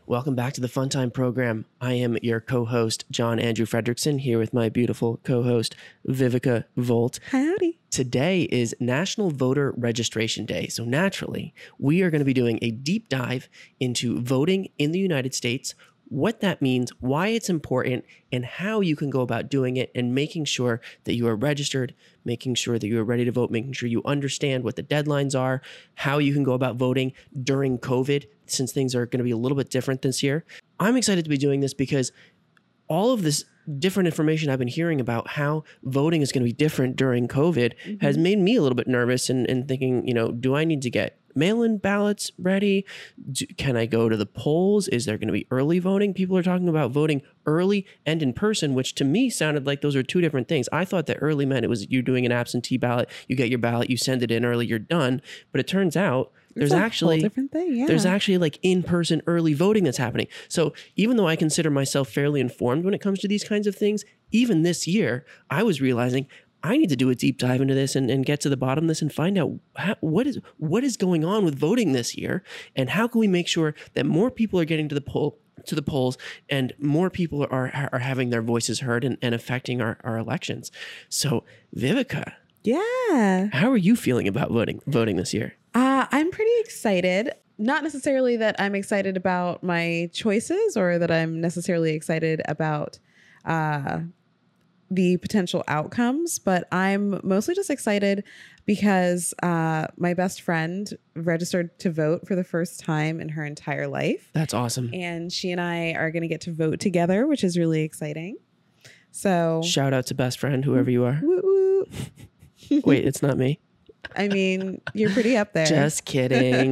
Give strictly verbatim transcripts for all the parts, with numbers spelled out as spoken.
Welcome back to the Fun Time program. I am your co-host, John Andrew Fredrickson, here with my beautiful co-host, Vivica Volt. Howdy. Today is National Voter Registration Day. So naturally, we are going to be doing a deep dive into voting in the United States, what that means, why it's important, and how you can go about doing it and making sure that you are registered, making sure that you are ready to vote, making sure you understand what the deadlines are, how you can go about voting during COVID, since things are going to be a little bit different this year. I'm excited to be doing this because all of this different information I've been hearing about how voting is going to be different during COVID mm-hmm. has made me a little bit nervous and, and thinking, you know, do I need to get mail-in ballots ready? Do, can I go to the polls? Is there going to be early voting? People are talking about voting early and in person, which to me sounded like those are two different things. I thought that early meant it was you're doing an absentee ballot, you get your ballot, you send it in early, you're done. But it turns out there's it's a actually whole different thing, yeah. There's actually like in-person early voting that's happening. So even though I consider myself fairly informed when it comes to these kinds of things, even this year, I was realizing I need to do a deep dive into this and, and get to the bottom of this and find out how, what is what is going on with voting this year, and how can we make sure that more people are getting to the poll to the polls and more people are are having their voices heard and, and affecting our, our elections. So Vivica, yeah, how are you feeling about voting voting this year? Uh, I'm pretty excited. Not necessarily that I'm excited about my choices or that I'm necessarily excited about uh, the potential outcomes, but I'm mostly just excited because uh, my best friend registered to vote for the first time in her entire life. That's awesome. And she and I are going to get to vote together, which is really exciting. So shout out to best friend, whoever you are. Woo woo. Wait, it's not me. I mean, you're pretty up there. Just kidding.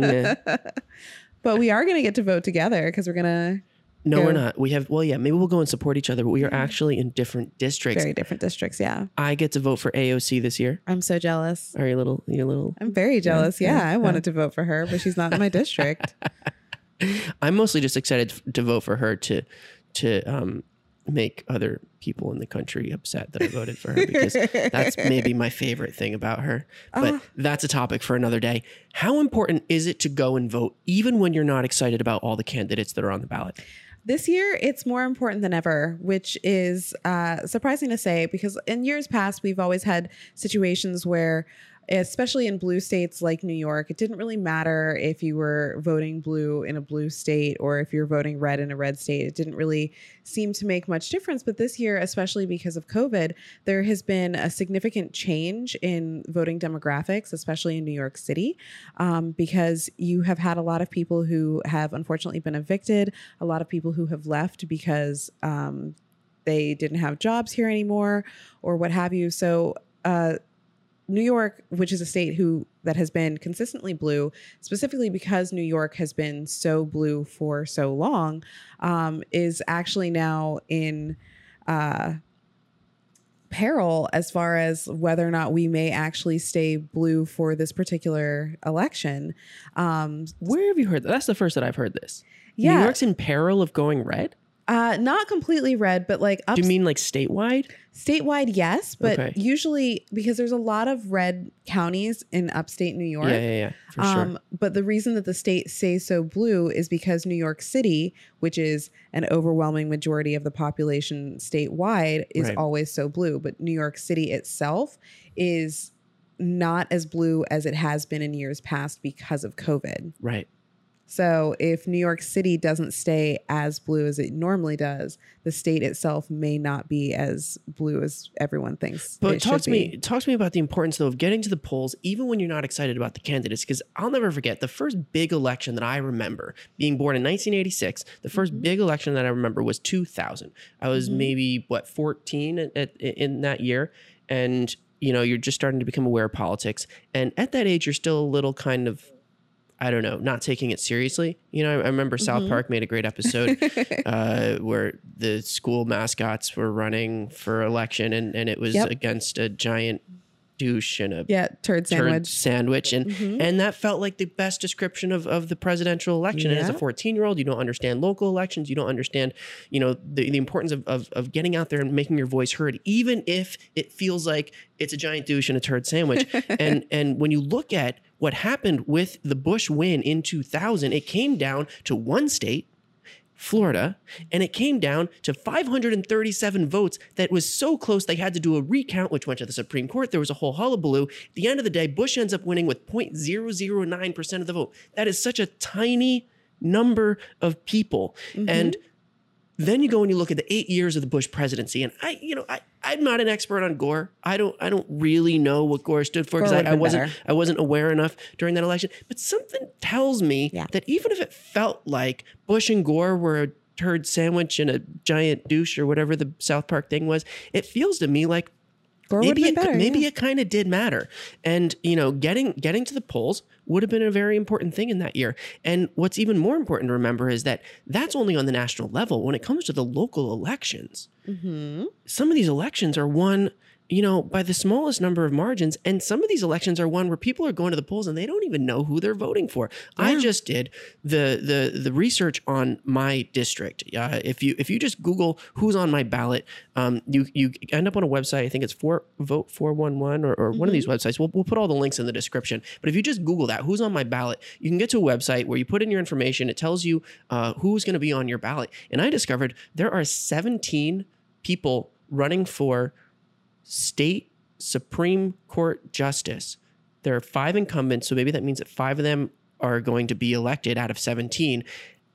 But we are going to get to vote together because we're going to... No, go. we're not. We have, well, yeah, maybe we'll go and support each other, but we are actually in different districts. Very different districts, yeah. I get to vote for A O C this year. I'm so jealous. Are you a little, you a little? I'm very jealous, yeah. yeah. I wanted to vote for her, but she's not in my district. I'm mostly just excited to vote for her to, to, um, make other people in the country upset that I voted for her, because that's maybe my favorite thing about her. But uh, that's a topic for another day. How important is it to go and vote even when you're not excited about all the candidates that are on the ballot? This year, it's more important than ever, which is uh, surprising to say, because in years past, we've always had situations where, especially in blue states like New York, it didn't really matter if you were voting blue in a blue state or if you're voting red in a red state. It didn't really seem to make much difference. But this year, especially because of COVID, there has been a significant change in voting demographics, especially in New York City, um, because you have had a lot of people who have unfortunately been evicted, a lot of people who have left because um, they didn't have jobs here anymore or what have you. So, uh, New York, which is a state who that has been consistently blue, specifically because New York has been so blue for so long, um, is actually now in uh, peril as far as whether or not we may actually stay blue for this particular election. Um, Where have you heard that? That's the first that I've heard this. Yeah. New York's in peril of going red? Uh, not completely red, but like up. Do you mean like statewide? Statewide, yes, but Okay. usually because there's a lot of red counties in upstate New York. Yeah, yeah, yeah, for um, sure. But the reason that the state stays so blue is because New York City, which is an overwhelming majority of the population statewide, is Right. always so blue. But New York City itself is not as blue as it has been in years past because of COVID. Right. So if New York City doesn't stay as blue as it normally does, the state itself may not be as blue as everyone thinks. But it talk should to be. me, talk to me about the importance though of getting to the polls, even when you're not excited about the candidates. Because I'll never forget the first big election that I remember, being born in nineteen eighty-six. The first Mm-hmm. big election that I remember was two thousand. I was Mhm. maybe what fourteen at, at, in that year, and you know you're just starting to become aware of politics. And at that age, you're still a little kind of, I don't know, not taking it seriously. You know, I, I remember Mm-hmm. South Park made a great episode uh, where the school mascots were running for election, and, and it was Yep. against a giant douche and a Yeah, turd turd sandwich. sandwich. And Mhm. and that felt like the best description of, of the presidential election. And as a Yeah. fourteen-year-old, you don't understand local elections. You don't understand, you know, the, the importance of, of, of getting out there and making your voice heard, even if it feels like it's a giant douche and a turd sandwich. and and when you look at what happened with the Bush win in two thousand, it came down to one state Florida, and it came down to five hundred thirty-seven votes that was so close they had to do a recount, which went to the Supreme Court. There was a whole hullabaloo. At the end of the day, Bush ends up winning with zero point zero zero nine percent of the vote. That is such a tiny number of people. Mm-hmm. And then you go and you look at the eight years of the Bush presidency, and I, you know, I, I'm not an expert on Gore. I don't, I don't really know what Gore stood for because I, I wasn't, better. I wasn't aware enough during that election. But something tells me yeah. that even if it felt like Bush and Gore were a turd sandwich and a giant douche or whatever the South Park thing was, it feels to me like Gore maybe it, better, maybe yeah. it kind of did matter. And, you know, getting getting to the polls would have been a very important thing in that year. And what's even more important to remember is that that's only on the national level. When it comes to the local elections, mm-hmm. some of these elections are won, you know, by the smallest number of margins. And some of these elections are one where people are going to the polls and they don't even know who they're voting for. Yeah. I just did the the the research on my district. Uh, if you if you just Google who's on my ballot, um, you you end up on a website. I think it's for vote four one one or, or mm-hmm. one of these websites. We'll we'll put all the links in the description. But if you just Google that, who's on my ballot, you can get to a website where you put in your information. It tells you uh, who's going to be on your ballot. And I discovered there are seventeen people running for state Supreme Court justice. There are five incumbents, so maybe that means that five of them are going to be elected out of seventeen.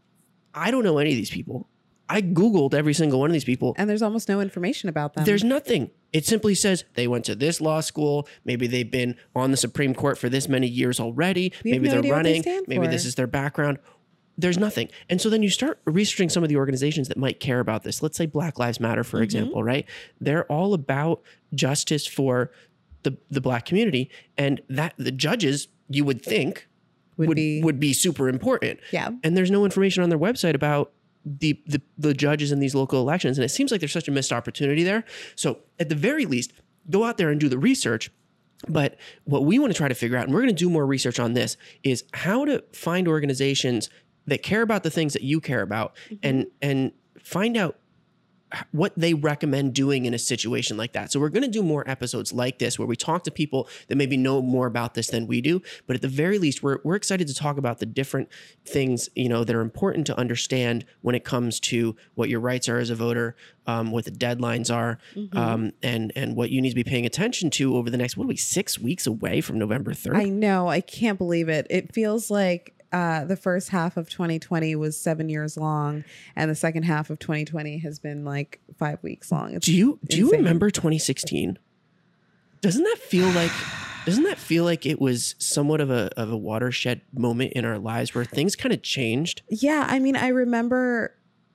I don't know any of these people. I Googled every single one of these people. And there's almost no information about them. There's nothing. It simply says they went to this law school. Maybe they've been on the Supreme Court for this many years already. We maybe have no they're running. They maybe for. this is their background. There's nothing. And so then you start researching some of the organizations that might care about this. Let's say Black Lives Matter, for mm-hmm. example, right? They're all about justice for the, the Black community. And that the judges, you would think, would, would be would be super important. Yeah. And there's no information on their website about the, the the judges in these local elections. And it seems like there's such a missed opportunity there. So at the very least, go out there and do the research. But what we want to try to figure out, and we're going to do more research on this, is how to find organizations that care about the things that you care about, mm-hmm. and and find out what they recommend doing in a situation like that. So we're going to do more episodes like this where we talk to people that maybe know more about this than we do. But at the very least, we're we're excited to talk about the different things, you know, that are important to understand when it comes to what your rights are as a voter, um, what the deadlines are, mm-hmm. um, and and what you need to be paying attention to over the next, what are we, six weeks away from November third? I know. I can't believe it. It feels like Uh, the first half of twenty twenty was seven years long, and the second half of twenty twenty has been like five weeks long. It's do you do you insane. remember twenty sixteen? Doesn't that feel like doesn't that feel like it was somewhat of a of a watershed moment in our lives where things kind of changed? Yeah, I mean, I remember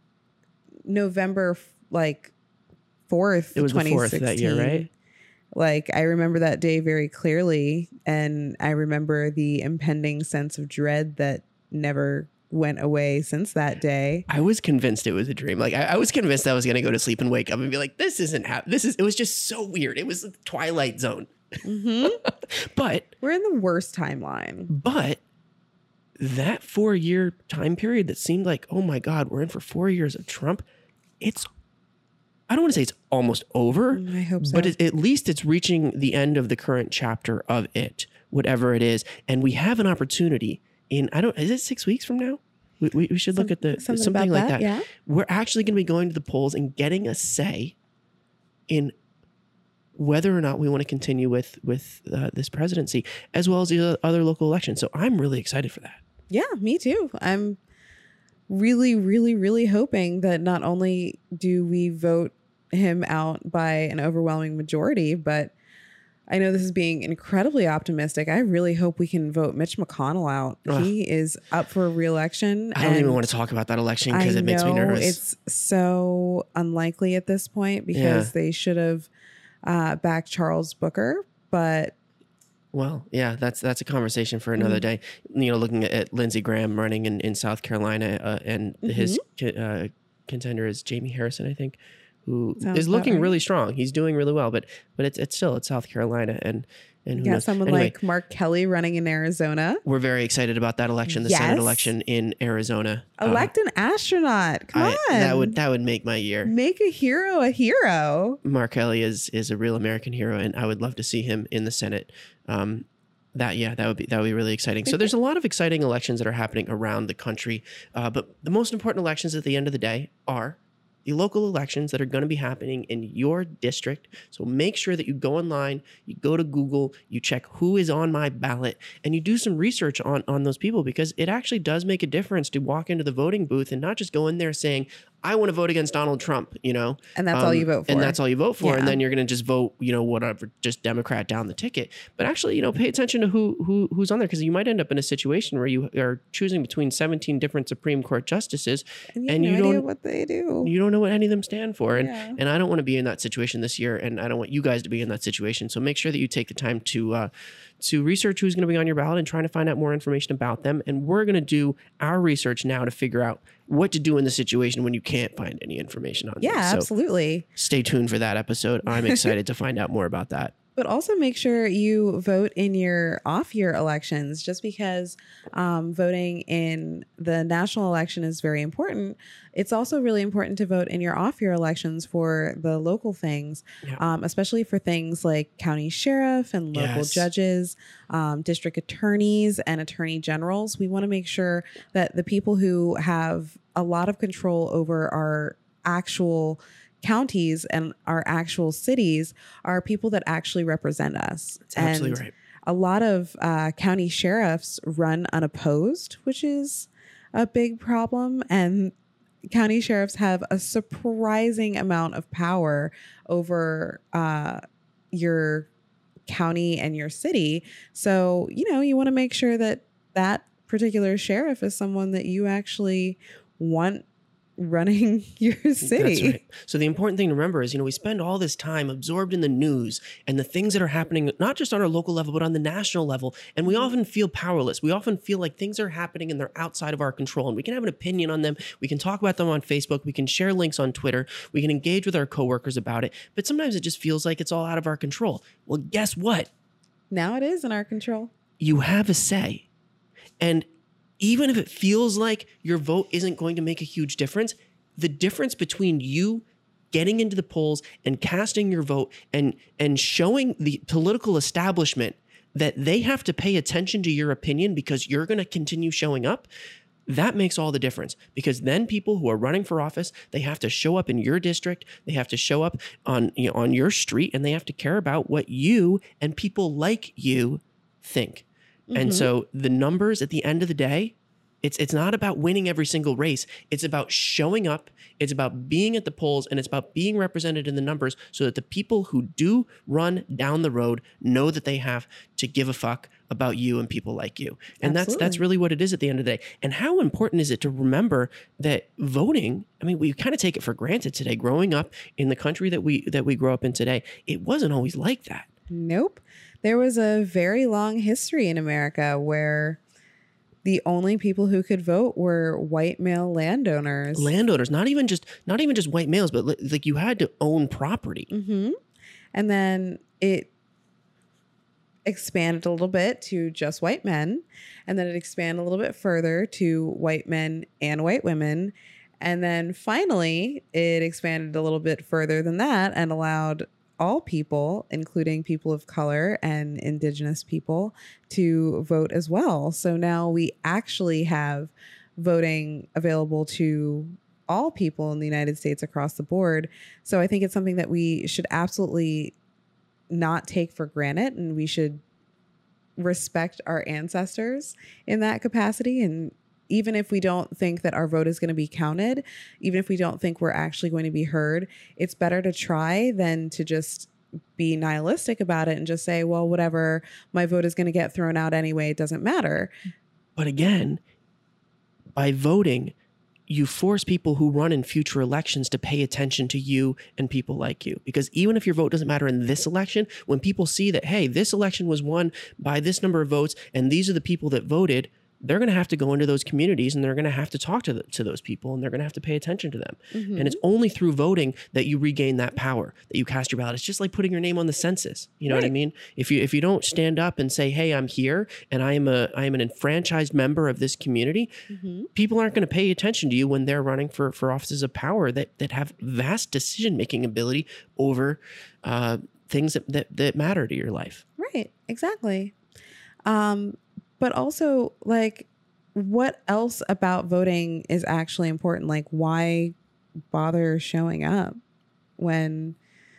November like fourth. It was the fourth that year, right? Like, I remember that day very clearly, and I remember the impending sense of dread that never went away since that day. I was convinced it was a dream. Like, I, I was convinced I was going to go to sleep and wake up and be like, this isn't happening. This is, it was just so weird. It was the Twilight Zone. Mm-hmm. But we're in the worst timeline. But that four year time period that seemed like, oh my God, we're in for four years of Trump. It's I don't want to say it's almost over, I hope so. But it, at least it's reaching the end of the current chapter of it, whatever it is. And we have an opportunity in, I don't, is it six weeks from now? We, we, we should Some, look at the, something, something like that. that. Yeah. We're actually going to be going to the polls and getting a say in whether or not we want to continue with, with uh, this presidency, as well as the other local elections. So I'm really excited for that. Yeah, me too. I'm really, really, really hoping that not only do we vote him out by an overwhelming majority, but I know this is being incredibly optimistic. I really hope we can vote Mitch McConnell out. Ugh. He is up for re-election. I don't even want to talk about that election because it makes me nervous. It's so unlikely at this point because yeah. they should have uh, backed Charles Booker, but well, yeah, that's that's a conversation for another mm-hmm. day. You know, looking at, at Lindsey Graham running in, in South Carolina, uh, and mm-hmm. his uh, contender is Jamie Harrison, I think, who Sounds is looking right. really strong. He's doing really well, but but it's it's still it's South Carolina, and and who yeah, knows? someone anyway, like Mark Kelly running in Arizona. We're very excited about that election, the yes. Senate election in Arizona. Elect um, an astronaut. Come I, on, that would that would make my year. Make a hero a hero. Mark Kelly is is a real American hero, and I would love to see him in the Senate. Um, That yeah, that would be that would be really exciting. So there's a lot of exciting elections that are happening around the country, uh, but the most important elections at the end of the day are the local elections that are going to be happening in your district. So make sure that you go online, you go to Google, you check who is on my ballot, and you do some research on on those people, because it actually does make a difference to walk into the voting booth and not just go in there saying, I want to vote against Donald Trump, you know, And that's um, all you vote for. and that's all you vote for, Yeah. and then you're going to just vote, you know, whatever, just Democrat down the ticket. But actually, you know, pay attention to who who who's on there, because you might end up in a situation where you are choosing between seventeen different Supreme Court justices, and you, and have you no idea don't what they do. you don't know what any of them stand for, and Yeah. and I don't want to be in that situation this year, and I don't want you guys to be in that situation. So make sure that you take the time to uh, to research who's going to be on your ballot and trying to find out more information about them. And we're going to do our research now to figure out what to do in the situation when you can't find any information on them. Yeah, So absolutely. stay tuned for that episode. I'm excited to find out more about that. But also make sure you vote in your off year elections. Just because um, voting in the national election is very important, it's also really important to vote in your off year elections for the local things, Yeah. um, especially for things like county sheriff and local Yes. judges, um, district attorneys, and attorney generals. We want to make sure that the people who have a lot of control over our actual counties and our actual cities are people that actually represent us. That's absolutely and right. a lot of uh, county sheriffs run unopposed, which is a big problem. And county sheriffs have a surprising amount of power over uh, your county and your city. So, you know, you want to make sure that that particular sheriff is someone that you actually want running your city. That's right. So the important thing to remember is, you know, we spend all this time absorbed in the news and the things that are happening, not just on our local level, but on the national level. And we often feel powerless. We often feel like things are happening and they're outside of our control. And we can have an opinion on them. We can talk about them on Facebook. We can share links on Twitter. We can engage with our coworkers about it. But sometimes it just feels like it's all out of our control. Well, guess what? Now it is in our control. You have a say. And even if it feels like your vote isn't going to make a huge difference, the difference between you getting into the polls and casting your vote and, and showing the political establishment that they have to pay attention to your opinion because you're going to continue showing up, that makes all the difference. Because then people who are running for office, they have to show up in your district, they have to show up on, you know, on your street, and they have to care about what you and people like you think. And so the numbers at the end of the day, it's it's not about winning every single race. It's about showing up. It's about being at the polls, and it's about being represented in the numbers so that the people who do run down the road know that they have to give a fuck about you and people like you. And that's that's Absolutely. really what it is at the end of the day. And how important is it to remember that voting, I mean, we kind of take it for granted today. Growing up in the country that we that we grow up in today, it wasn't always like that. Nope. There was a very long history in America where the only people who could vote were white male landowners. Landowners, not even just not even just white males, but li- like you had to own property. hmm And then it expanded a little bit to just white men. And then it expanded a little bit further to white men and white women. And then finally, it expanded a little bit further than that and allowed all people, including people of color and indigenous people, to vote as well. So now we actually have voting available to all people in the United States across the board. So I think it's something that we should absolutely not take for granted, and we should respect our ancestors in that capacity. And even if we don't think that our vote is going to be counted, even if we don't think we're actually going to be heard, it's better to try than to just be nihilistic about it and just say, well, whatever, my vote is going to get thrown out anyway. It doesn't matter. But again, by voting, you force people who run in future elections to pay attention to you and people like you. Because even if your vote doesn't matter in this election, when people see that, hey, this election was won by this number of votes and these are the people that voted, they're going to have to go into those communities and they're going to have to talk to the, to those people, and they're going to have to pay attention to them. Mm-hmm. And it's only through voting that you regain that power, that you cast your ballot. It's just like putting your name on the census. You know what I Right. mean? If you if you don't stand up and say, "Hey, I'm here and I am a I am an enfranchised member of this community," Mm-hmm. people aren't going to pay attention to you when they're running for for offices of power that that have vast decision making ability over uh, things that, that that matter to your life. Right. Exactly. Um, but also, like, what else about voting is actually important? Like, why bother showing up when,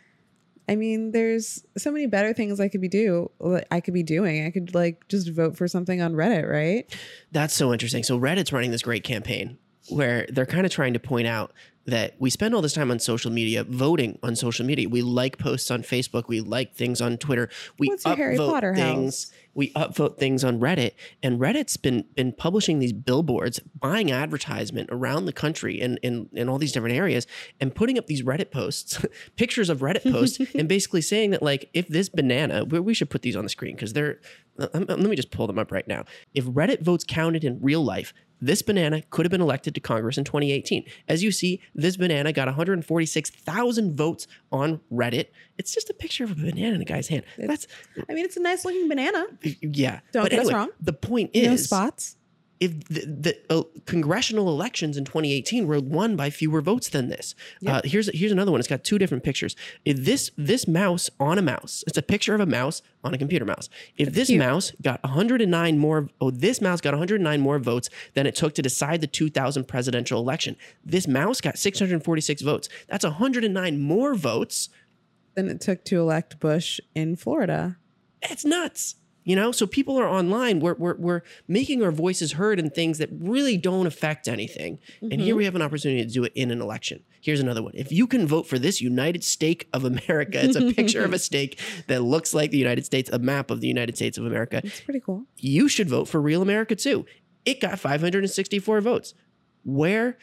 I mean, there's so many better things I could be do I could be doing. I could like just vote for something on Reddit, right? That's so interesting. So Reddit's running this great campaign where they're kind of trying to point out that we spend all this time on social media, voting on social media. We like posts on Facebook. We like things on Twitter. We What's your Harry Potter upvote things. house? We upvote things on Reddit. And Reddit's been been publishing these billboards, buying advertisement around the country in, in, in all these different areas and putting up these Reddit posts, pictures of Reddit posts, and basically saying that, like, if this banana, we, we should put these on the screen because they're, um, let me just pull them up right now. If Reddit votes counted in real life, this banana could have been elected to Congress in twenty eighteen. As you see, this banana got one hundred forty-six thousand votes on Reddit. It's just a picture of a banana in a guy's hand. It's, That's, I mean, it's a nice looking banana. yeah. Don't but get us anyway, wrong. the point is, No spots. if the, the uh, congressional elections in twenty eighteen were won by fewer votes than this. Yep. Uh, here's here's another one. It's got two different pictures. If this this mouse on a mouse, it's a picture of a mouse on a computer mouse. If That's this cute. mouse got one hundred nine more, oh, this mouse got one hundred nine more votes than it took to decide the two thousand presidential election. This mouse got six hundred forty-six votes. That's one hundred nine more votes. Than it took to elect Bush in Florida. It's nuts. You know, so people are online. We're, we're, we're making our voices heard in things that really don't affect anything. Mm-hmm. And here we have an opportunity to do it in an election. Here's another one. If you can vote for this United Steak of America, it's a picture of a steak that looks like the United States, a map of the United States of America. It's pretty cool. You should vote for Real America too. It got five hundred sixty-four votes. Where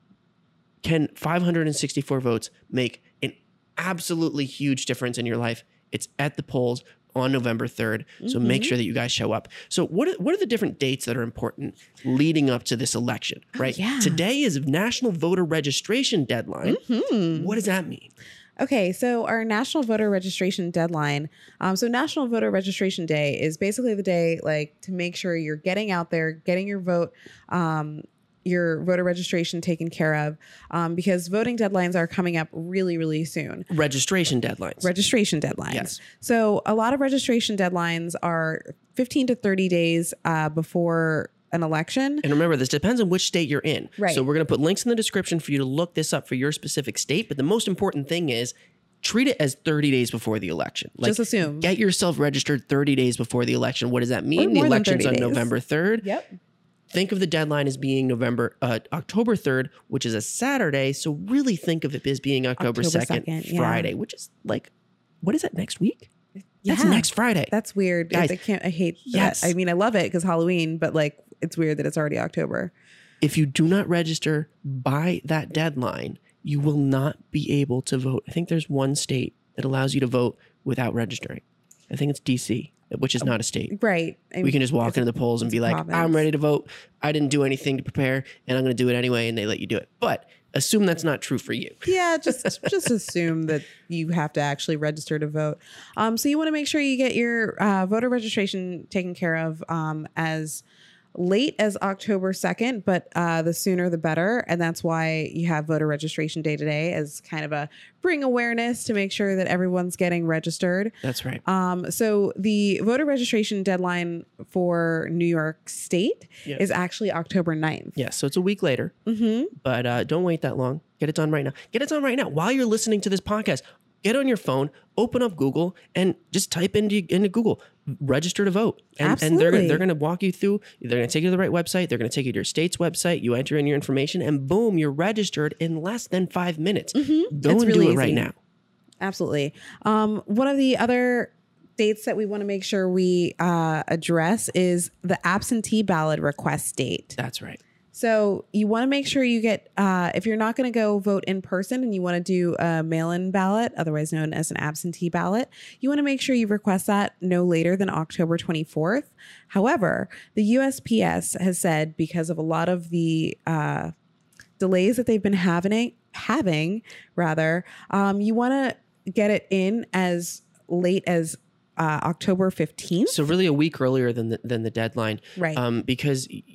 can five hundred sixty-four votes make an absolutely huge difference in your life? It's at the polls on November third. So mm-hmm. make sure that you guys show up. So what are, what are the different dates that are important leading up to this election, right? Oh, yeah. Today is National Voter Registration Deadline. Mm-hmm. What does that mean? Okay, so our National Voter Registration Deadline, um, so National Voter Registration Day is basically the day, like, to make sure you're getting out there, getting your vote, um, your voter registration taken care of, um, because voting deadlines are coming up really, really soon. Registration deadlines. Registration deadlines. Yes. So a lot of registration deadlines are fifteen to thirty days uh, before an election. And remember, this depends on which state you're in. Right. So we're going to put links in the description for you to look this up for your specific state. But the most important thing is treat it as thirty days before the election. Like, just assume. Get yourself registered thirty days before the election. What does that mean? Or The more than election's thirty on days. November third. Yep. Think of the deadline as being November, uh, October third, which is a Saturday. So really think of it as being October, October second, second, yeah. Friday, which is like, what is that, next week? Yeah. That's next Friday. That's weird. Guys, I can't, I hate yes. that. I mean, I love it because Halloween, but like, it's weird that it's already October. If you do not register by that deadline, you will not be able to vote. I think there's one state that allows you to vote without registering. I think it's D C, which is not a state. Right. I mean, We can just walk into the polls and be like, province. I'm ready to vote. I didn't do anything to prepare and I'm going to do it anyway. And they let you do it. But assume that's not true for you. Yeah, just just assume that you have to actually register to vote. Um, so you want to make sure you get your uh, voter registration taken care of um, as late as October second, but uh, the sooner the better. And that's why you have voter registration day today as kind of a bring awareness to make sure that everyone's getting registered. That's right. Um, so the voter registration deadline for New York State Yeah. is actually October ninth. Yeah, so it's a week later, Mm-hmm. but uh, don't wait that long. Get it done right now. Get it done right now while you're listening to this podcast. Get on your phone, open up Google, and just type into, into Google, register to vote. And, and they're, Absolutely. they're going to walk you through. They're going to take you to the right website. They're going to take you to your state's website. You enter in your information, and boom, you're registered in less than five minutes. Mm-hmm. Go It's and really do it right easy. now. Absolutely. Um, one of the other dates that we want to make sure we uh, address is the absentee ballot request date. That's right. So you want to make sure you get, uh, if you're not going to go vote in person and you want to do a mail-in ballot, otherwise known as an absentee ballot, you want to make sure you request that no later than October twenty-fourth. However, the U S P S has said because of a lot of the uh, delays that they've been having, having rather, um, you want to get it in as late as uh, October fifteenth. So really a week earlier than the, than the deadline. Right. Um, because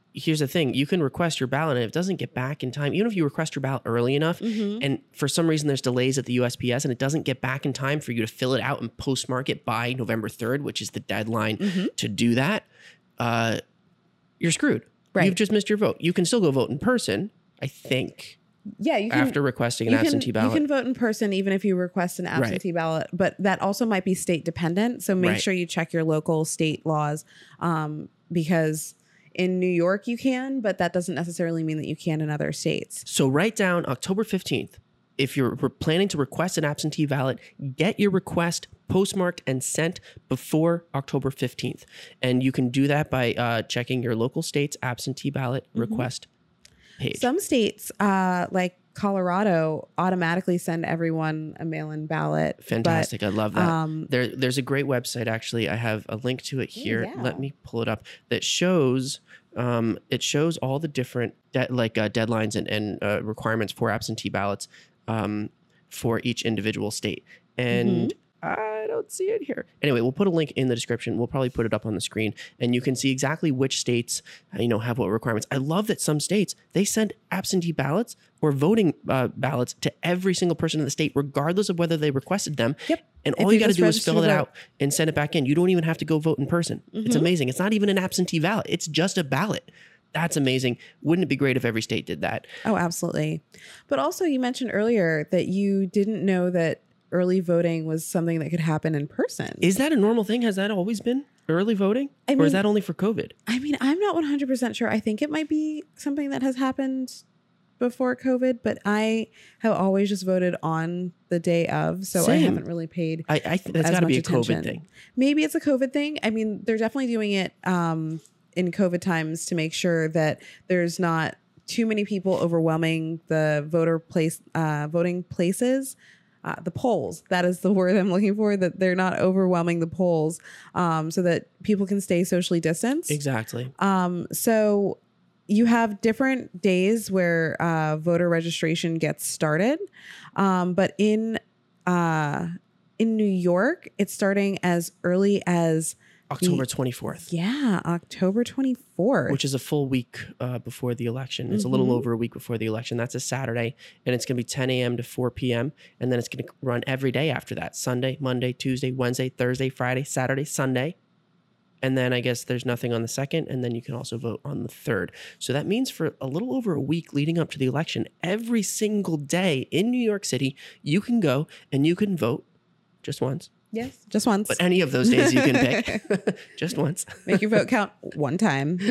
here's the thing. You can request your ballot, and if it doesn't get back in time, even if you request your ballot early enough, Mhm. and for some reason there's delays at the U S P S and it doesn't get back in time for you to fill it out and postmark it by November third, which is the deadline Mhm. to do that, uh, you're screwed. Right. You've just missed your vote. You can still go vote in person, I think, Yeah, you can, after requesting an you can, absentee ballot. You can vote in person even if you request an absentee ballot, but that also might be state dependent. So make Right. sure you check your local state laws, um, because in New York you can, but that doesn't necessarily mean that you can in other states. So write down October fifteenth. If you're re- planning to request an absentee ballot, get your request postmarked and sent before October fifteenth. And you can do that by uh, checking your local state's absentee ballot Mm-hmm. request page. Some states, uh, like Colorado, automatically send everyone a mail-in ballot. Fantastic. I love that. um, there, there's a great website, actually. I have a link to it here. yeah. Let me pull it up. That shows um, it shows all the different de- like uh, deadlines and, and uh, requirements for absentee ballots um, for each individual state. And I don't see it here. Anyway, we'll put a link in the description. We'll probably put it up on the screen, and you can see exactly which states, uh, you know, have what requirements. I love that some states, they send absentee ballots or voting uh, ballots to every single person in the state, regardless of whether they requested them. Yep. And If all you you got to just do is register fill to it vote. out and send it back in. You don't even have to go vote in person. It's amazing. It's not even an absentee ballot. It's just a ballot. That's amazing. Wouldn't it be great if every state did that? Oh, absolutely. But also, you mentioned earlier that you didn't know that early voting was something that could happen in person. Is that a normal thing? Has that always been early voting? I or mean- is that only for COVID? I mean, I'm not one hundred percent sure. I think it might be something that has happened before COVID, but I have always just voted on the day of. So I Same. haven't really paid I, I think that's as got to be a much COVID attention. thing. Maybe it's a COVID thing. I mean, they're definitely doing it um, in COVID times to make sure that there's not too many people overwhelming the voter place, uh, voting places. Uh, the polls, that is the word I'm looking for, that they're not overwhelming the polls, um, so that people can stay socially distanced. Exactly. Um, so you have different days where uh, voter registration gets started, um, but in uh, in New York, it's starting as early as October twenty-fourth. yeah, October twenty-fourth. Which is a full week uh, before the election. It's a little Mhm. over a week before the election. That's a Saturday, and it's going to be ten a.m. to four p.m. And then it's going to run every day after that: Sunday, Monday, Tuesday, Wednesday, Thursday, Friday, Saturday, Sunday. And then I guess there's nothing on the second, and then you can also vote on the third. So that means for a little over a week leading up to the election, every single day in New York City, you can go and you can vote just once. yes, just once. But any of those days you can pick just once. Make your vote count one time.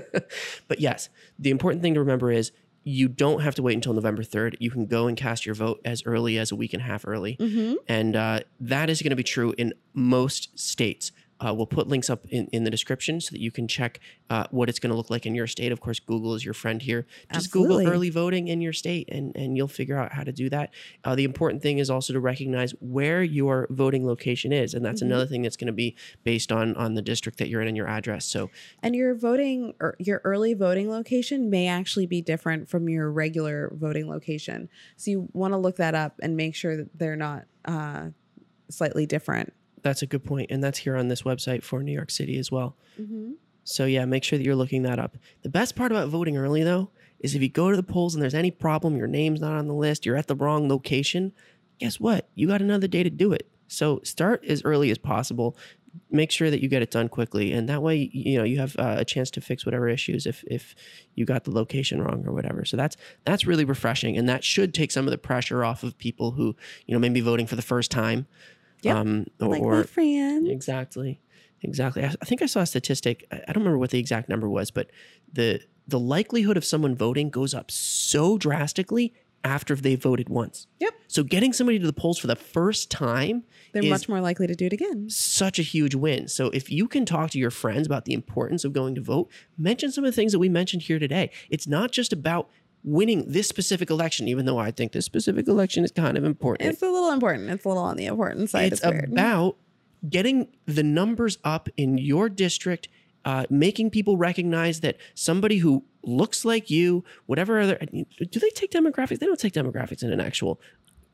But yes, the important thing to remember is you don't have to wait until November third. You can go and cast your vote as early as a week and a half early. Mm-hmm. And uh, that is going to be true in most states. Uh, we'll put links up in, in the description so that you can check uh, what it's going to look like in your state. Of course, Google is your friend here. Just Absolutely. Google early voting in your state and, and you'll figure out how to do that. Uh, the important thing is also to recognize where your voting location is. And that's Mhm. another thing that's going to be based on, on the district that you're in and your address. So And your voting or your early voting location may actually be different from your regular voting location. So you want to look that up and make sure that they're not uh, slightly different. that's a good point. And that's here on this website for New York City as well. Mm-hmm. So yeah, make sure that you're looking that up. The best part about voting early, though, is if you go to the polls and there's any problem, your name's not on the list, you're at the wrong location, guess what? You got another day to do it. So start as early as possible. Make sure that you get it done quickly, and that way, you know, you have uh, a chance to fix whatever issues if if you got the location wrong or whatever. So that's that's really refreshing, and that should take some of the pressure off of people who, you know, maybe voting for the first time. Yep. Um, or, Like or my friend. Exactly. Exactly. I, I think I saw a statistic. I I don't remember what the exact number was, but the the likelihood of someone voting goes up so drastically after they voted once. Yep. So getting somebody to the polls for the first time They're is much more likely to do it again. such a huge win. So if you can talk to your friends about the importance of going to vote, mention some of the things that we mentioned here today. It's not just about winning this specific election, even though I think this specific election is kind of important. It's a little important. It's a little on the important side. It's It's, weird. about getting the numbers up in your district, uh, making people recognize that somebody who looks like you, whatever other, do they take demographics? They don't take demographics in an actual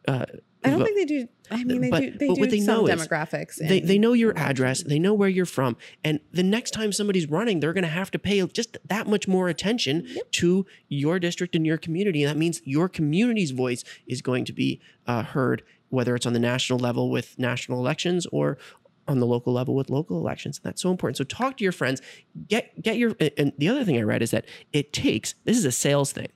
Uh, I don't vo- think they do. I mean, they but, do. They but do what they some know is demographics. they, in they know your elections. address. They know where you're from. And the next time somebody's running, they're going to have to pay just that much more attention Yep. to your district and your community. And that means your community's voice is going to be uh, heard, whether it's on the national level with national elections or on the local level with local elections. That's so important. So talk to your friends. Get get your. And the other thing I read is that it takes. This is a sales thing.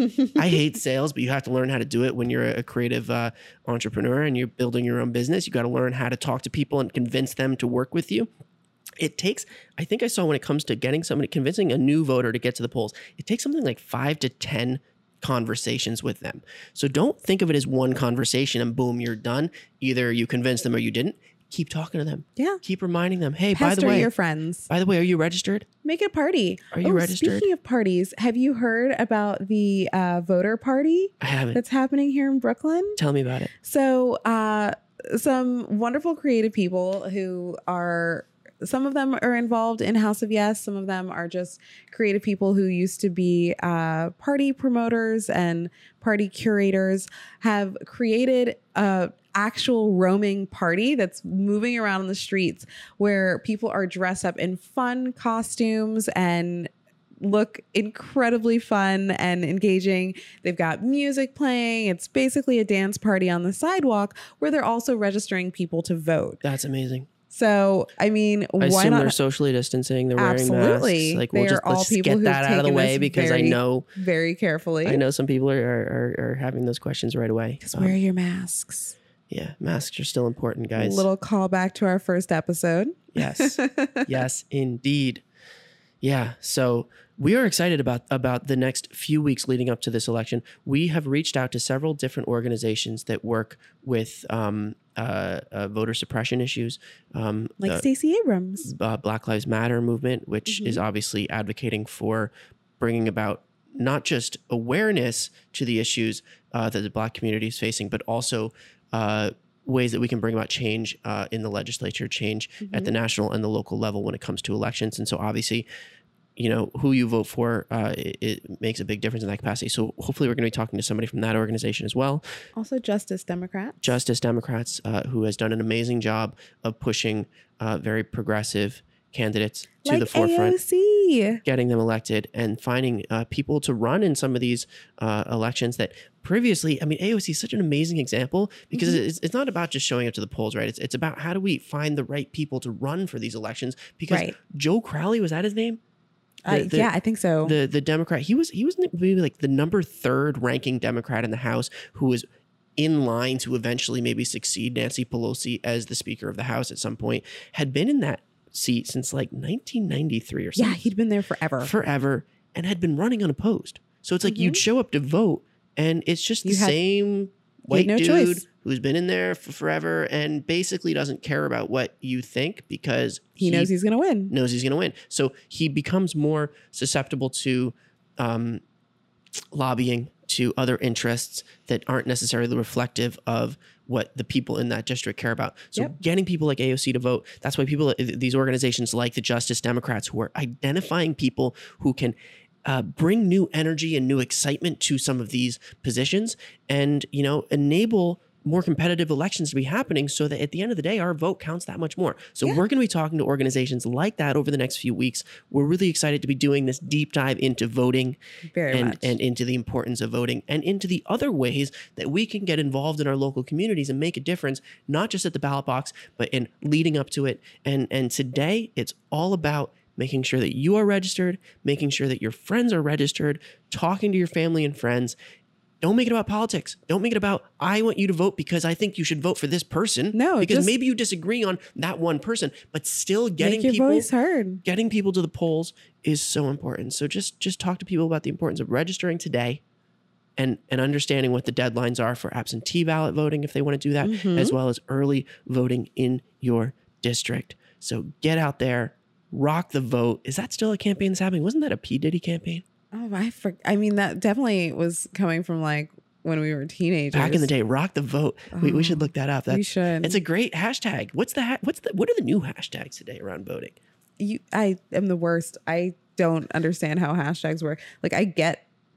I hate sales, but you have to learn how to do it when you're a creative uh, entrepreneur and you're building your own business. You got to learn how to talk to people and convince them to work with you. It takes, I think I saw when it comes to getting somebody, convincing a new voter to get to the polls, it takes something like five to ten conversations with them. So don't think of it as one conversation and boom, you're done. Either you convinced them or you didn't. Keep talking to them. Yeah. Keep reminding them, hey, Pester by the way, your friends. by the way, are you registered? Make it a party. Are you oh, registered? Speaking of parties, have you heard about the uh, voter party I haven't. that's happening here in Brooklyn? Tell me about it. So, uh, some wonderful creative people who are, some of them are involved in House of Yes. Some of them are just creative people who used to be uh, party promoters and party curators, have created a actual roaming party that's moving around in the streets where people are dressed up in fun costumes and look incredibly fun and engaging. They've got music playing. It's basically a dance party on the sidewalk where they're also registering people to vote. That's amazing. So, I mean, I why assume not? they're socially distancing. They're Absolutely. wearing masks. Like They we'll are just all let's people get who've that out of the taken way this because very, I know very carefully. I know some people are are, are, are having those questions right away. Because Um, wear your masks. yeah, masks are still important, guys. Little callback to our first episode. Yes, yes, indeed. Yeah. So we are excited about about the next few weeks leading up to this election. We have reached out to several different organizations that work with um, uh, uh, voter suppression issues, um, Like uh, Stacey Abrams. uh, Black Lives Matter movement, which Mhm. is obviously advocating for bringing about not just awareness to the issues uh, that the Black community is facing, but also uh, ways that we can bring about change uh, in the legislature, change at the national and the local level when it comes to elections. And so obviously, you know, who you vote for, uh, it, it makes a big difference in that capacity. So hopefully we're going to be talking to somebody from that organization as well. Also Justice Democrat. Justice Democrats, uh, who has done an amazing job of pushing uh, very progressive candidates to like the forefront, A O C. getting them elected, and finding uh, people to run in some of these uh, elections that previously, I mean, A O C is such an amazing example because Mhm. it's, it's not about just showing up to the polls, right? It's, it's about how do we find the right people to run for these elections? Because Right. Joe Crowley, was that his name? Uh, The- the- yeah, I think so. the the Democrat. He was he was maybe like the number third ranking Democrat in the House who was in line to eventually maybe succeed Nancy Pelosi as the Speaker of the House at some point. Had been in that seat since like nineteen ninety-three or yeah, something. he'd been there forever. forever, and had been running unopposed. So it's like Mhm. you'd show up to vote, and it's just the You had- same white no dude choice. who's been in there for forever and basically doesn't care about what you think because he knows he's going to win. knows he's going to win. So he becomes more susceptible to um, lobbying, to other interests that aren't necessarily reflective of what the people in that district care about. So Yep. getting people like A O C to vote, that's why people, these organizations like the Justice Democrats, who are identifying people who can uh, bring new energy and new excitement to some of these positions and, you know, enable more competitive elections to be happening so that at the end of the day, our vote counts that much more. So Yeah. we're going to be talking to organizations like that over the next few weeks. We're really excited to be doing this deep dive into voting Very and, much. and into the importance of voting and into the other ways that we can get involved in our local communities and make a difference, not just at the ballot box, but in leading up to it. And, and today it's all about making sure that you are registered, making sure that your friends are registered, talking to your family and friends. Don't make it about politics. Don't make it about, I want you to vote because I think you should vote for this person. No, because just- maybe you disagree on that one person, but still getting Make your people voice heard. getting people to the polls is so important. So just just talk to people about the importance of registering today and and understanding what the deadlines are for absentee ballot voting if they want to do that, Mhm. as well as early voting in your district. So get out there, rock the vote. Is that still a campaign that's happening? Wasn't that a P. Diddy campaign? Oh, I for, I mean, that definitely was coming from like when we were teenagers. Back in the day, rock the vote. We, we should Oh, look that up. we That's, should. it's a great hashtag. What's the ha- what's the what are the new hashtags today around voting? you, I am the worst. I don't understand how hashtags work. Like, I get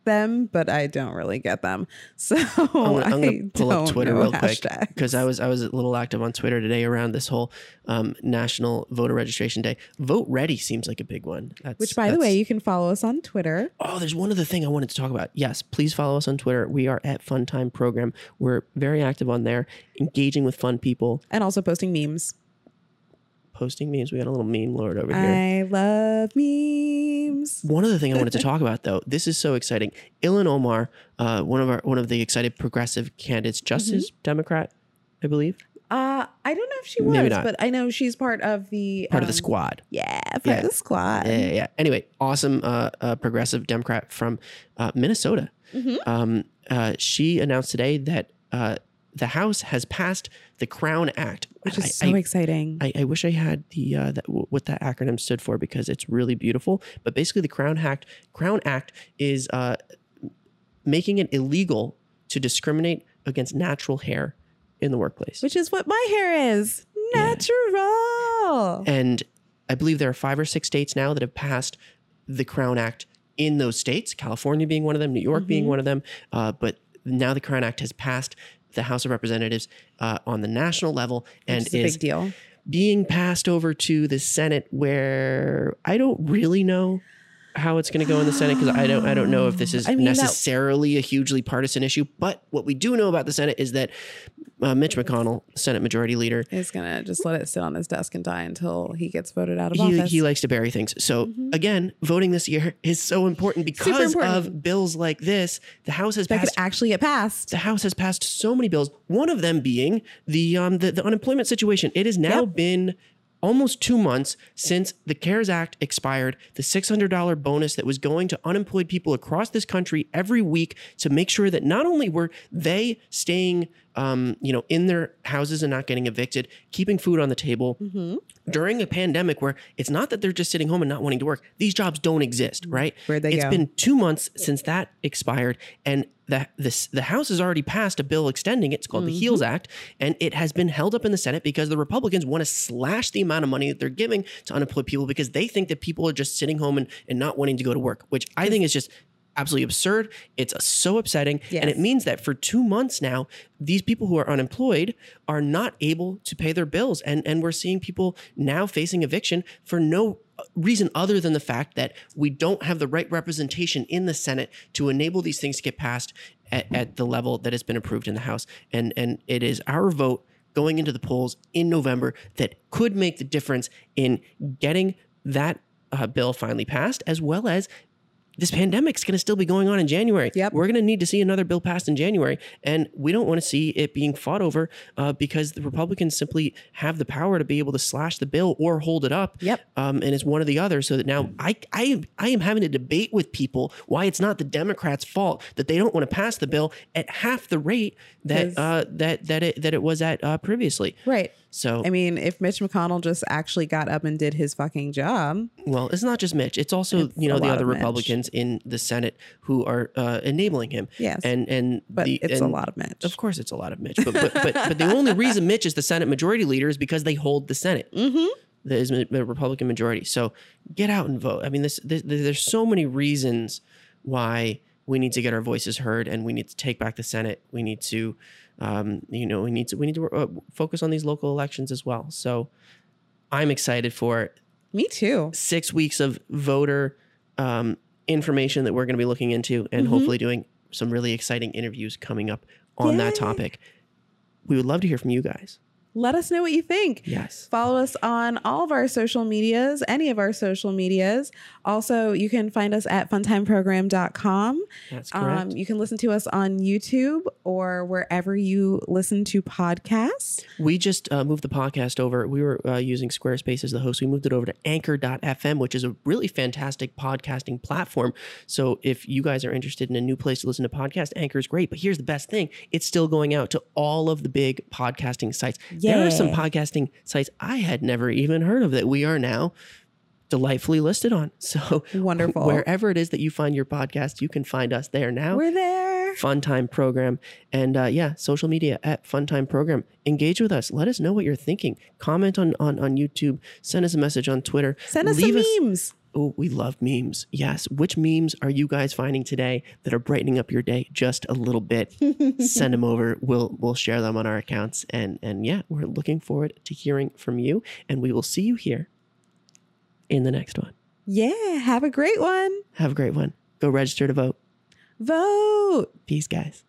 them, but I don't really get them. So I'm gonna, I'm gonna pull up Twitter real quick hashtags. because I was I was a little active on Twitter today around this whole um, National Voter Registration Day. Vote Ready seems like a big one. That's, Which, by the that's- way, you can follow us on Twitter. Oh, there's one other thing I wanted to talk about. Yes, please follow us on Twitter. We are at Funtime Program. We're very active on there, engaging with fun people, And also posting memes. posting memes. We got a little meme lord over here. I love memes. One other thing I wanted to talk about, though, this is so exciting. Ilhan Omar, uh, one of our one of the excited progressive candidates, Justice Democrat, I believe, Uh, I don't know if she Maybe was, not. but I know she's part of the part of the um, squad. Yeah, part Yeah. of the squad. Yeah, yeah, yeah. Anyway, awesome uh, uh, progressive Democrat from uh, Minnesota. Mhm. Um, uh, she announced today that uh, the House has passed the Crown Act, Which I- is so I, exciting. I, I wish I had the uh, that, what that acronym stood for because it's really beautiful. But basically, the Crown Act Crown Act is uh, making it illegal to discriminate against natural hair in the workplace. Which is what my hair is. Yeah. Natural. And I believe there are five or six states now that have passed the Crown Act in those states, California being one of them, New York being Mhm. one of them. Uh, but now the Crown Act has passed the House of Representatives uh, on the national level and Which is a is big deal. being passed over to the Senate, where I don't really know how it's going to go in the Senate because I don't I don't know if this is I mean, that- necessarily a hugely partisan issue. But what we do know about the Senate is that uh, Mitch McConnell, Senate Majority Leader, Is gonna just let it sit on his desk and die until he gets voted out of he, office. he likes to bury things. So Mhm. again, voting this year is so important because important. of bills like this. The House has that could passed. actually get passed. The House has passed so many bills. One of them being the um the, the unemployment situation. It has now Yep. been almost two months since the CARES Act expired. The six hundred dollars bonus that was going to unemployed people across this country every week to make sure that not only were they staying um, you know, in their houses and not getting evicted, keeping food on the table Mm-hmm. during a pandemic where it's not that they're just sitting home and not wanting to work. These jobs don't exist, right? Where'd they It's go? been two months since that expired, and the this the House has already passed a bill extending it. It's called the Mm-hmm. HEALS Act, and it has been held up in the Senate because the Republicans want to slash the amount of money that they're giving to unemployed people because they think that people are just sitting home and, and not wanting to go to work, which I think is just absolutely absurd. It's uh, so upsetting. Yes. And it means that for two months now, these people who are unemployed are not able to pay their bills. And, and we're seeing people now facing eviction for no reason other than the fact that we don't have the right representation in the Senate to enable these things to get passed at, at the level that has been approved in the House. And, and it is our vote going into the polls in November that could make the difference in getting that uh, bill finally passed, as well as this pandemic's going to still be going on in January. Yep. We're going to need to see another bill passed in January. And we don't want to see it being fought over uh, because the Republicans simply have the power to be able to slash the bill or hold it up. Yep. Um, and it's one or the other. So that now I, I, I am having to debate with people why it's not the Democrats' fault that they don't want to pass the bill at half the rate that 'Cause- uh, that that it that it was at uh, previously. Right. So I mean, if Mitch McConnell just actually got up and did his fucking job. well, it's not just Mitch. It's also It's you know a the lot other of Mitch. Republicans in the Senate who are uh, enabling him. Yes. And and But the, it's a and lot of Mitch. Of course, it's a lot of Mitch. But but but, but the only reason Mitch is the Senate Majority Leader is because they hold the Senate. Mm-hmm. There is a Republican majority. So get out and vote. I mean, this, this there's so many reasons why we need to get our voices heard, and we need to take back the Senate. We need to, um, you know, we need to we need to uh, focus on these local elections as well. So I'm excited for Me too. six weeks of voter um, information that we're going to be looking into, and Mhm. hopefully doing some really exciting interviews coming up on that Yay. topic. We would love to hear from you guys. Let us know what you think. Yes. Follow us on all of our social medias, any of our social medias. Also, you can find us at funtime program dot com. That's correct. Um, you can listen to us on YouTube or wherever you listen to podcasts. We just uh, moved the podcast over. We were uh, using Squarespace as the host. We moved it over to anchor dot f m, which is a really fantastic podcasting platform. So if you guys are interested in a new place to listen to podcasts, Anchor is great. But here's the best thing. It's still going out to all of the big podcasting sites. There are some Yeah. podcasting sites I had never even heard of that we are now delightfully listed on. So Wonderful. wherever it is that you find your podcast, you can find us there now. We're there. there. Fun Time Program. And uh, yeah, social media at Fun Time Program. Engage with us. Let us know what you're thinking. Comment on, on, on YouTube. Send us a message on Twitter. Send us Leave some us, memes. Oh, we love memes. Yes. Which memes are you guys finding today that are brightening up your day just a little bit? Send them over. We'll we'll share them on our accounts. And and yeah, we're looking forward to hearing from you. And we will see you here in the next one. Yeah. Have a great one. Have a great one. Go register to vote. Vote. Peace, guys.